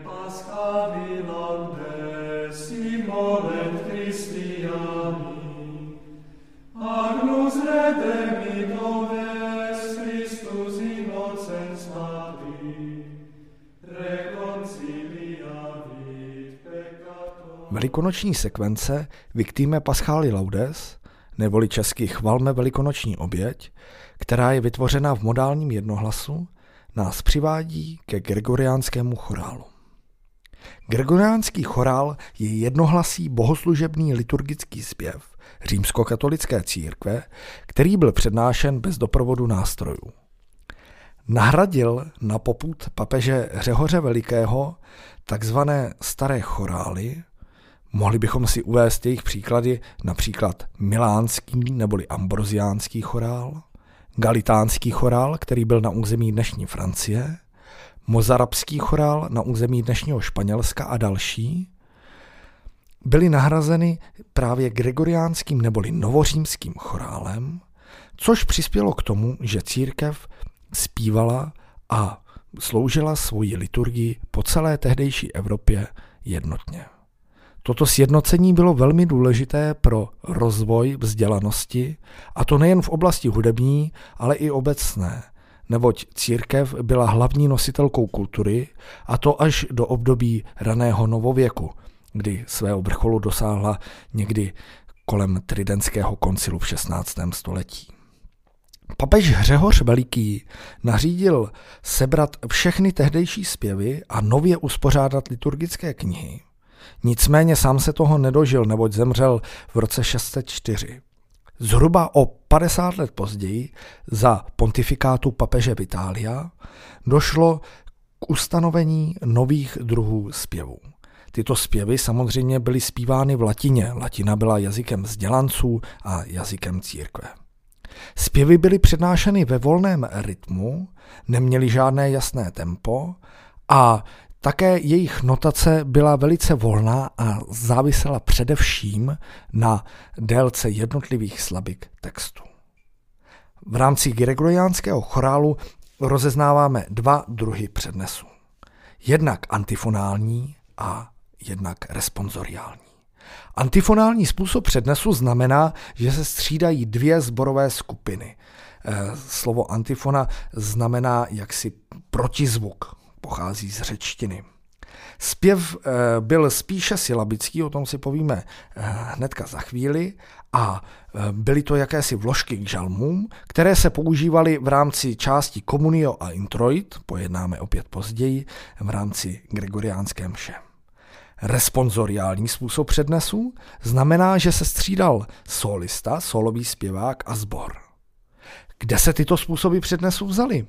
Paschavi laudes imolet Christiani, Agnus redemptor est Christus innocens Maria, reconciliavit peccator. Velikonoční sekvence Victime Paschali Laudes, neboli česky Chvalme velikonoční oběť, která je vytvořena v modálním jednohlasu, nás přivádí ke gregoriánskému chorálu. Gregoriánský chorál je jednohlasý bohoslužebný liturgický zpěv římskokatolické církve, který byl přednášen bez doprovodu nástrojů. Nahradil na popud papeže Řehoře Velikého takzvané staré chorály. Mohli bychom si uvést jejich příklady, například milánský neboli ambroziánský chorál, galitánský chorál, který byl na území dnešní Francie, mozarabský chorál na území dnešního Španělska a další, byly nahrazeny právě gregoriánským neboli novořímským chorálem, což přispělo k tomu, že církev zpívala a sloužila svoji liturgii po celé tehdejší Evropě jednotně. Toto sjednocení bylo velmi důležité pro rozvoj vzdělanosti, a to nejen v oblasti hudební, ale i obecné, neboť církev byla hlavní nositelkou kultury, a to až do období raného novověku, kdy svého vrcholu dosáhla někdy kolem Tridentského koncilu v 16. století. Papež Řehoř Veliký nařídil sebrat všechny tehdejší zpěvy a nově uspořádat liturgické knihy. Nicméně sám se toho nedožil, neboť zemřel v roce 604. Zhruba o 50 let později, za pontifikátu papeže Vitália, došlo k ustanovení nových druhů zpěvů. Tyto zpěvy samozřejmě byly zpívány v latině. Latina byla jazykem vzdělanců a jazykem církve. Zpěvy byly přednášeny ve volném rytmu, neměly žádné jasné tempo a také jejich notace byla velice volná a závisela především na délce jednotlivých slabik textu. V rámci gregoriánského chorálu rozeznáváme dva druhy přednesu. Jednak antifonální a jednak responsoriální. Antifonální způsob přednesu znamená, že se střídají dvě sborové skupiny. Slovo antifona znamená jaksi protizvuk, pochází z řečtiny. Zpěv byl spíše sylabický, o tom si povíme hnedka za chvíli, a byly to jakési vložky k žalmům, které se používaly v rámci části Communio a Introit, pojednáme opět později, v rámci gregoriánské mše. Responsoriální způsob přednesu znamená, že se střídal solista, solový zpěvák a sbor. Kde se tyto způsoby přednesu vzaly?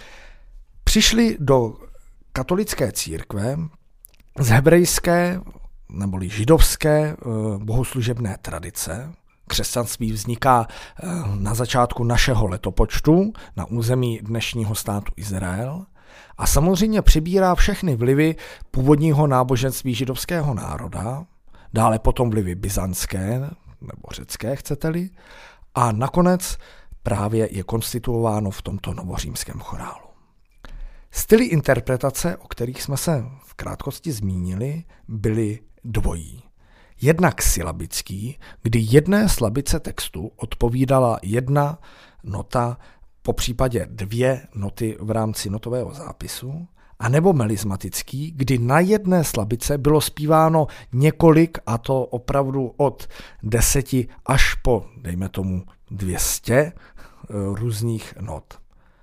Přišli do katolické církve z hebrejské neboli židovské bohoslužebné tradice. Křesťanství vzniká na začátku našeho letopočtu na území dnešního státu Izrael a samozřejmě přibírá všechny vlivy původního náboženství židovského národa, dále potom vlivy byzantské nebo řecké, chcete-li, a nakonec právě je konstituováno v tomto novořímském chorálu. Styly interpretace, o kterých jsme se v krátkosti zmínili, byly dvojí. Jednak sylabický, kdy jedné slabice textu odpovídala jedna nota, po případě dvě noty v rámci notového zápisu, a nebo melismatický, kdy na jedné slabice bylo zpíváno několik, a to opravdu od 10 až po, dejme tomu, 200 různých not.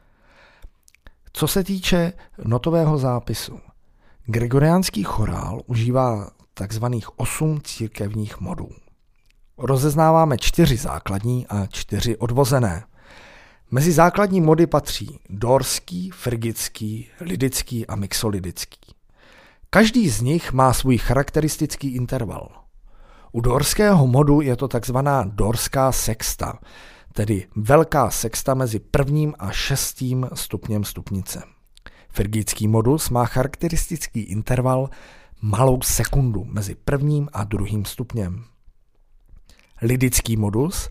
Co se týče notového zápisu, gregoriánský chorál užívá takzvaných 8 církevních modů. Rozeznáváme 4 základní a 4 odvozené. Mezi základní mody patří dórský, frigický, lidický a mixolidický. Každý z nich má svůj charakteristický interval. U dórského modu je to takzvaná dórská sexta, tedy velká sexta mezi 1. a 6. stupněm stupnice. Frigický modus má charakteristický interval malou sekundu mezi 1. a 2. stupněm. Lidický modus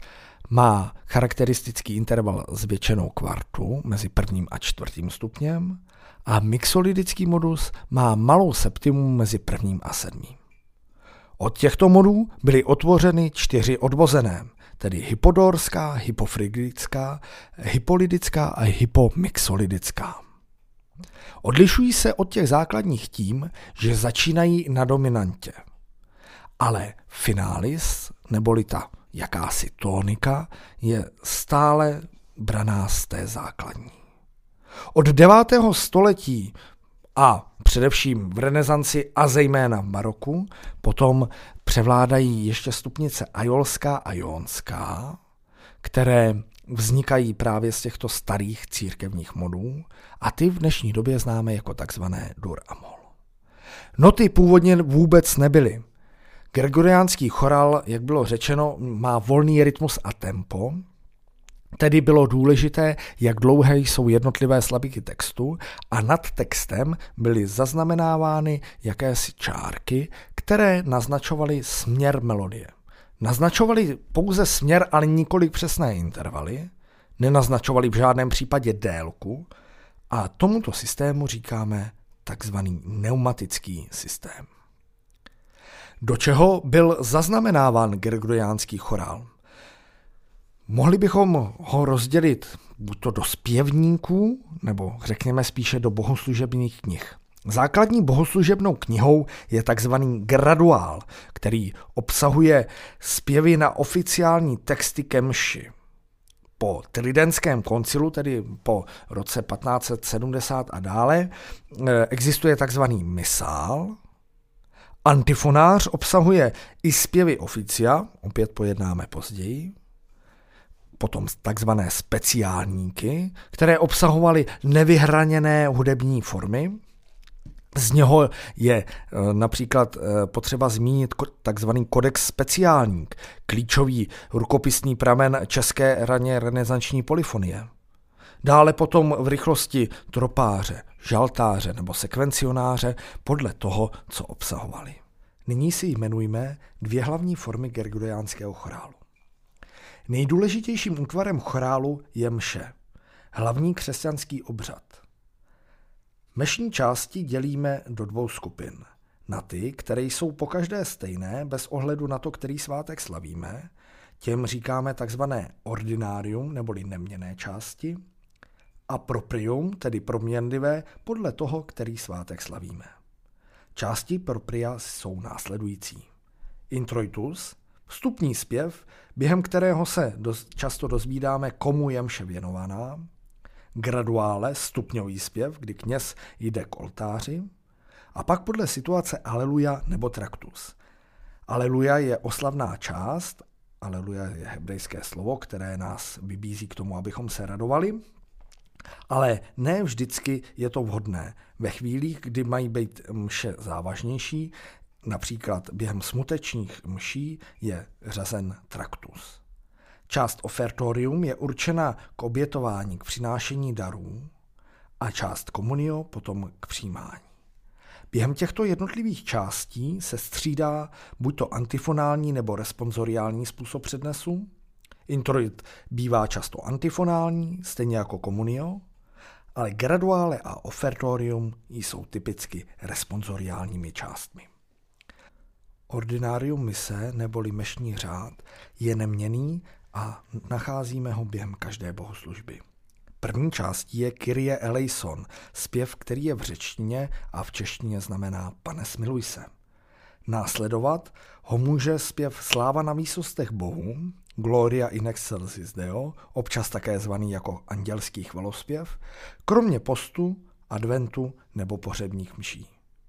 má charakteristický interval s většinou kvartu mezi prvním a čtvrtým stupněm a mixolydický modus má malou septimu mezi prvním a sedmým. Od těchto modů byly otvořeny 4 odvozené, tedy hypodorská, hypofrigidická, hypolidická a hypomixolidická. Odlišují se od těch základních tím, že začínají na dominantě. Ale finalis, neboli ta jakási tónika, je stále braná z té základní. Od 9. století a především v renesanci a zejména v baroku potom převládají ještě stupnice ajolská a jónská, které vznikají právě z těchto starých církevních modů a ty v dnešní době známe jako takzvané dur a mol. Noty původně vůbec nebyly. Gregoriánský chorál, jak bylo řečeno, má volný rytmus a tempo, tedy bylo důležité, jak dlouhé jsou jednotlivé slabiky textu a nad textem byly zaznamenávány jakési čárky, které naznačovaly směr melodie. Naznačovaly pouze směr, ale nikoli přesné intervaly, nenaznačovaly v žádném případě délku a tomuto systému říkáme takzvaný pneumatický systém. Do čeho byl zaznamenáván gregoriánský chorál? Mohli bychom ho rozdělit buď to do zpěvníků, nebo řekněme spíše do bohoslužebních knih. Základní bohoslužebnou knihou je takzvaný graduál, který obsahuje zpěvy na oficiální texty ke mši. Po Tridentském koncilu, tedy po roce 1570 a dále, existuje takzvaný misál. Antifonář obsahuje i zpěvy oficia, opět pojednáme později. Potom takzvané speciálníky, které obsahovaly nevyhraněné hudební formy. Z něho je například potřeba zmínit takzvaný kodex speciálník, klíčový rukopisný pramen české raně renesanční polyfonie. Dále potom v rychlosti tropáře, žaltáře nebo sekvencionáře podle toho, co obsahovali. Nyní si jmenujme 2 hlavní formy gregoriánského chorálu. Nejdůležitějším útvarem chorálu je mše, hlavní křesťanský obřad. Mešní části dělíme do 2 skupin. Na ty, které jsou pokaždé stejné, bez ohledu na to, který svátek slavíme, těm říkáme takzvané ordinárium, neboli neměnné části, a proprium, tedy proměnlivé, podle toho, který svátek slavíme. Části propria jsou následující. Introitus, vstupní zpěv, během kterého se často dozvídáme, komu je mše věnovaná. Graduále, stupňový zpěv, kdy kněz jde k oltáři. A pak podle situace aleluja nebo traktus. Aleluja je oslavná část, aleluja je hebrejské slovo, které nás vybízí k tomu, abychom se radovali, ale ne vždycky je to vhodné. Ve chvílích, kdy mají být mše závažnější, například během smutečních mší, je řazen traktus. Část ofertorium je určena k obětování, k přinášení darů a část komunio potom k přijímání. Během těchto jednotlivých částí se střídá buď to antifonální nebo responsoriální způsob přednesu. Introit bývá často antifonální, stejně jako komunio, ale graduále a ofertorium jsou typicky responsoriálními částmi. Ordinarium mise neboli mešní řád je neměnný a nacházíme ho během každé bohoslužby. První částí je Kyrie eleison, zpěv, který je v řečtině a v češtině znamená Pane smiluj se. Následovat ho může zpěv Sláva na výsostech Bohu, Gloria in excelsis Deo, občas také zvaný jako andělský chvalospěv, kromě postu, adventu nebo pohřebních mší.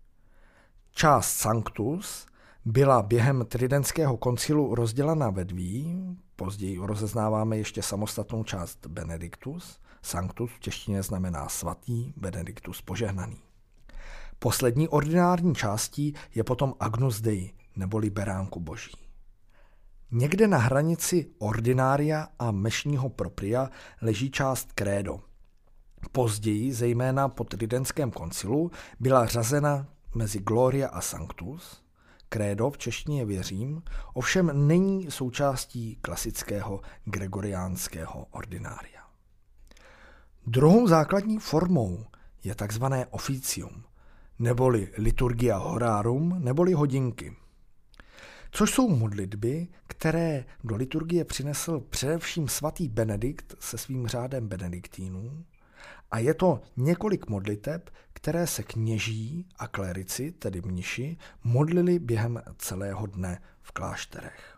Část Sanctus byla během Tridentského koncilu rozdělena ve 2, později rozeznáváme ještě samostatnou část Benedictus. Sanctus v češtině znamená svatý, Benedictus požehnaný. Poslední ordinární částí je potom Agnus Dei, neboli beránku boží. Někde na hranici ordinária a mešního propria leží část Credo. Později, zejména po Tridentském koncilu, byla řazena mezi Gloria a Sanctus. Krédo v češtině věřím, ovšem není součástí klasického gregoriánského ordinária. Druhou základní formou je takzvané officium, neboli liturgia horarum, neboli hodinky, což jsou modlitby, které do liturgie přinesl především svatý Benedikt se svým řádem benediktínů, a je to několik modliteb, které se kněží a klerici, tedy mniši, modlili během celého dne v klášterech.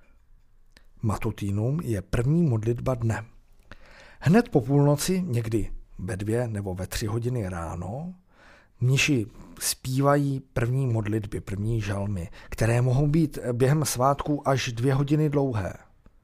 Matutinum je první modlitba dne. Hned po půlnoci, někdy ve 2 nebo ve 3 hodiny ráno, mniši zpívají první modlitby, první žalmy, které mohou být během svátků až 2 hodiny dlouhé.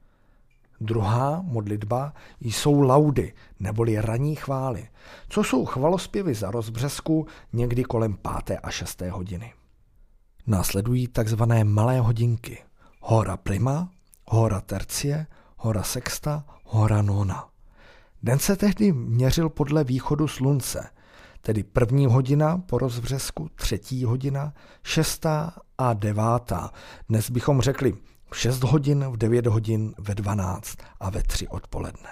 Druhá modlitba jsou laudy, neboli ranní chvály, což jsou chvalospěvy za rozbřesku někdy kolem 5. a 6. hodiny. Následují takzvané malé hodinky, hora prima, hora tercie, hora sexta, hora nona. Den se tehdy měřil podle východu slunce, tedy 1. hodina po rozbřesku, 3. hodina, 6. a 9. Dnes bychom řekli v 6 hodin, v 9 hodin, ve 12 a ve 3 odpoledne.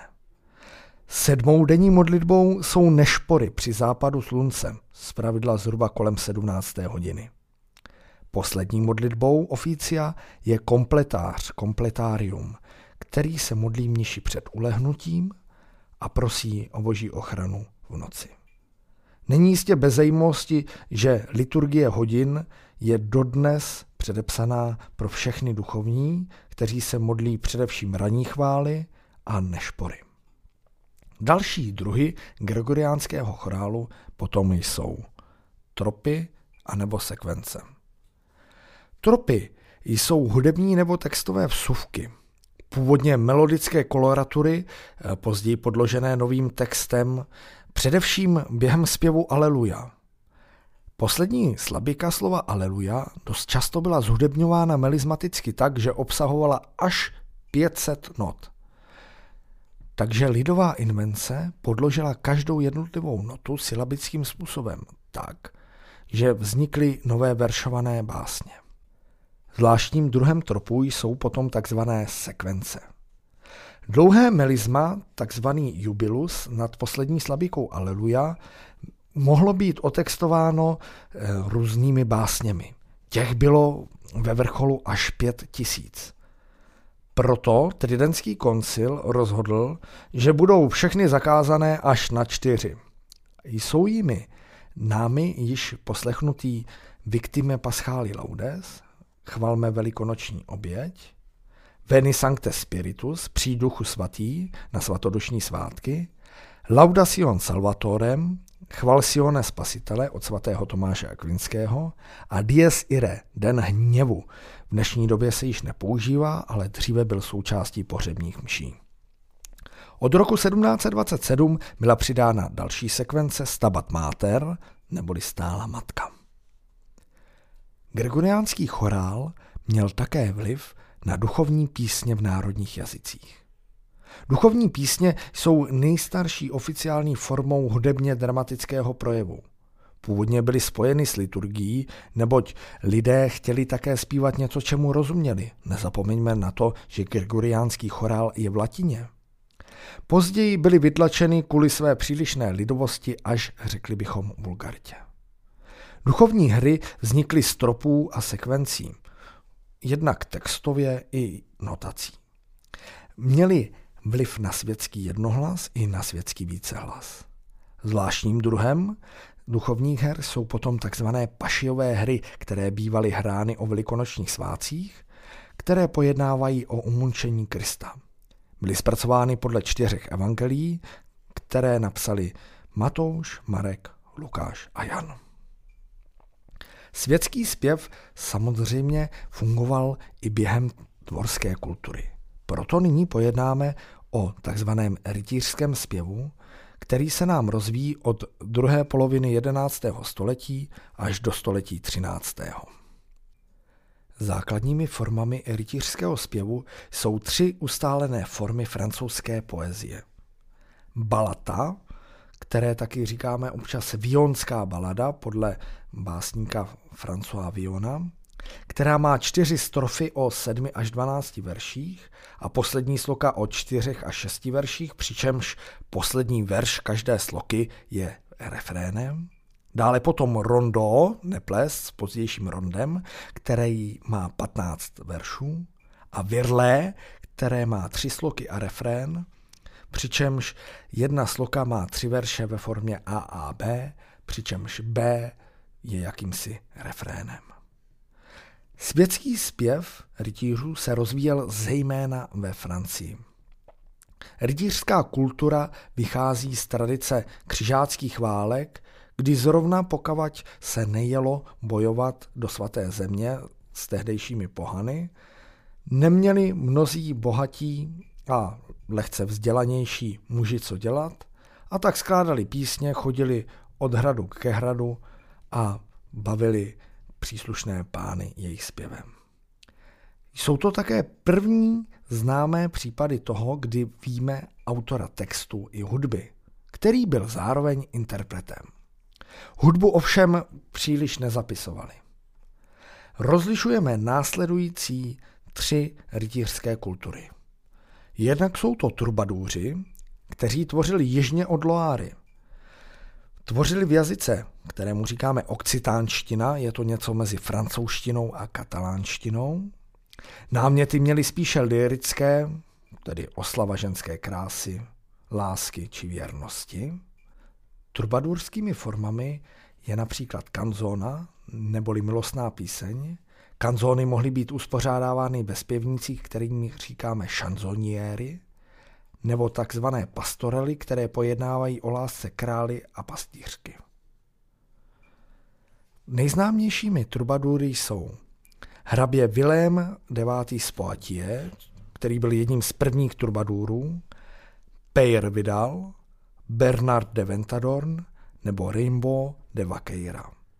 7. denní modlitbou jsou nešpory při západu slunce, zpravidla zhruba kolem 17. hodiny. Poslední modlitbou oficia je kompletář, kompletárium, který se modlí mniši před ulehnutím a prosí o boží ochranu v noci. Není jistě bez zajímavosti, že liturgie hodin je dodnes předepsaná pro všechny duchovní, kteří se modlí především ranní chvály a nešpory. Další druhy gregoriánského chorálu potom jsou tropy anebo sekvence. Tropy jsou hudební nebo textové vsuvky, původně melodické koloratury, později podložené novým textem, především během zpěvu Aleluja. Poslední slabika slova Aleluja dost často byla zhudebňována melismaticky tak, že obsahovala až 500 not. Takže lidová invence podložila každou jednotlivou notu sylabickým způsobem tak, že vznikly nové veršované básně. Zvláštním druhem tropů jsou potom takzvané sekvence. Dlouhé melisma, takzvaný jubilus nad poslední slabikou Aleluja, mohlo být otextováno různými básněmi. Těch bylo ve vrcholu až 5000. Proto Tridentský koncil rozhodl, že budou všechny zakázané až na 4. Jsou jimi námi již poslechnutý Victime Paschali Laudes, chvalme velikonoční oběť, Veni Sancte Spiritus, přijď Duchu svatý na svatodušní svátky, Laudación Salvatorem, Chvalsione Spasitele od svatého Tomáše Akvinského a Dies Irae, den hněvu. V dnešní době se již nepoužívá, ale dříve byl součástí pohřebních mší. Od roku 1727 byla přidána další sekvence Stabat Mater, neboli stála matka. Gregoriánský chorál měl také vliv na duchovní písně v národních jazycích. Duchovní písně jsou nejstarší oficiální formou hudebně dramatického projevu. Původně byly spojeny s liturgií, neboť lidé chtěli také zpívat něco, čemu rozuměli. Nezapomeňme na to, že gregoriánský chorál je v latině. Později byly vytlačeny kvůli své přílišné lidovosti až, řekli bychom, vulgaritě. Duchovní hry vznikly z tropů a sekvencí, jednak textově i notací. Měly vliv na světský jednohlas i na světský vícehlas. Zvláštním druhem duchovních her jsou potom takzvané pašiové hry, které bývaly hrány o velikonočních svátcích, které pojednávají o umučení Krista. Byly zpracovány podle 4 evangelií, které napsali Matouš, Marek, Lukáš a Jan. Světský zpěv samozřejmě fungoval i během dvorské kultury. Proto nyní pojednáme o takzvaném rytířském zpěvu, který se nám rozvíjí od druhé poloviny 11. století až do století 13. Základními formami rytířského zpěvu jsou 3 ustálené formy francouzské poezie. Balata, které taky říkáme občas vionská balada podle básníka Françoise Villona, která má 4 strofy o 7 až 12 verších a poslední sloka o 4 až 6 verších, přičemž poslední verš každé sloky je refrénem. Dále potom rondo, neples s pozdějším rondem, který má 15 veršů, a virlé, které má 3 sloky a refrén, přičemž jedna sloka má 3 verše ve formě A a B, přičemž B je jakýmsi refrénem. Světský zpěv rytířů se rozvíjel zejména ve Francii. Rytířská kultura vychází z tradice křižáckých válek, kdy zrovna pokavať se nejelo bojovat do svaté země s tehdejšími pohany, neměli mnozí bohatí a lehce vzdělanější muži co dělat a tak skládali písně, chodili od hradu ke hradu a bavili příslušné pány jejich zpěvem. Jsou to také první známé případy toho, kdy víme autora textu i hudby, který byl zároveň interpretem. Hudbu ovšem příliš nezapisovali. Rozlišujeme následující 3 rytířské kultury. Jednak jsou to trubadůři, kteří tvořili jižně od Loáry. Tvořili v jazyce, kterému říkáme okcitánština, je to něco mezi francouzštinou a katalánštinou. Náměty měly spíše lyrické, tedy oslava ženské krásy, lásky či věrnosti. Trubadurskými formami je například kanzona, neboli milostná píseň. Kanzóny mohly být uspořádávány ve zpěvnících, kterými říkáme šanzoniéry, nebo takzvané pastorely, které pojednávají o lásce králi a pastýřky. Nejznámějšími trubadury jsou hrabě Vilém IX. Z Poitiers, který byl jedním z prvních trubadurů, Peyre Vidal, Bernard de Ventadorn nebo Raimbaud de Vaqueira.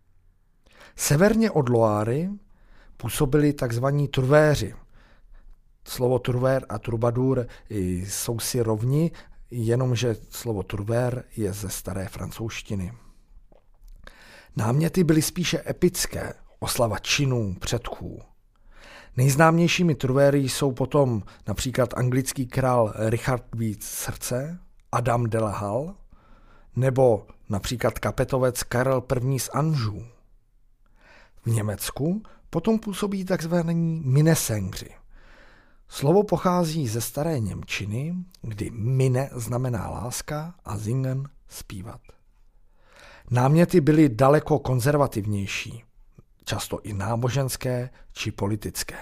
Severně od Loáry působili takzvaní truvéři. Slovo truvér a trubadur jsou si rovni, jenomže slovo truvér je ze staré francouzštiny. Náměty byly spíše epické, oslava činů, předků. Nejznámějšími truvéry jsou potom například anglický král Richard víc srdce, Adam de la Halle, nebo například kapetovec Karel I. z Anjou. V Německu potom působí takzvaní minnesengři. Slovo pochází ze staré němčiny, kdy mine znamená láska a singen zpívat. Náměty byly daleko konzervativnější, často i náboženské či politické.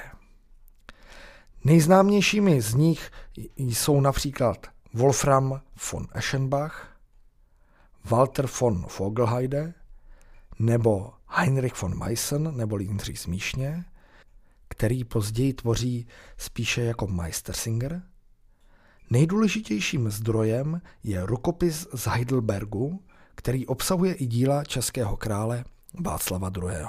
Nejznámějšími z nich jsou například Wolfram von Eschenbach, Walter von Vogelheide nebo Heinrich von Meissen nebo Jindřich Smíšně, který později tvoří spíše jako Meistersinger. Nejdůležitějším zdrojem je rukopis z Heidelbergu, který obsahuje i díla českého krále Václava II.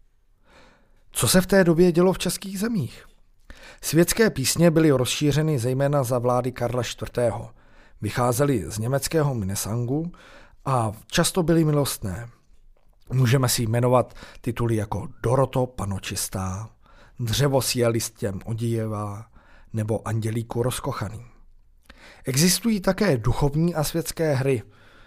Co se v té době dělo v českých zemích? Světské písně byly rozšířeny zejména za vlády Karla IV. Vycházely z německého Minnesangu a často byly milostné. Můžeme si jmenovat tituly jako Doroto panočistá, Dřevo s jelistěm odíjevá nebo Andělíku rozkochaný. Existují také duchovní a světské hry.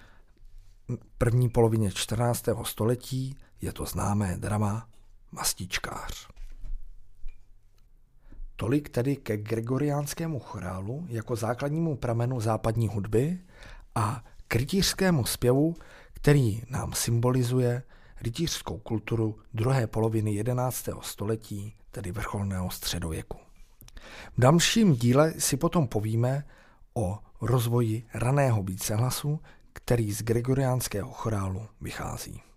V první polovině 14. století je to známé drama Mastičkář. Tolik tedy ke gregoriánskému chorálu jako základnímu pramenu západní hudby a k rytířskému zpěvu, který nám symbolizuje rytířskou kulturu druhé poloviny 11. století, tedy vrcholného středověku. V dalším díle si potom povíme o rozvoji raného vícehlasu, který z gregoriánského chorálu vychází.